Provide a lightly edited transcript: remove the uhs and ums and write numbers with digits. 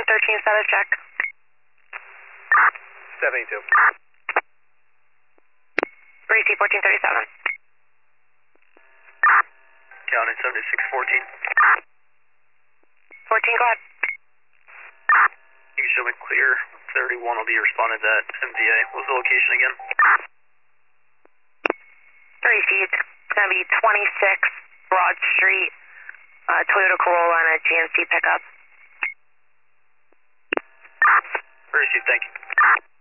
13 status check. 72. Bracy 1437. County 7614. 14, go ahead. You can show me clear. 31 will be responded at MVA. What's the location again? Bracy, it's going to be 26 Broad Street, Toyota Corolla and a GMC pickup. Bracy, thank you.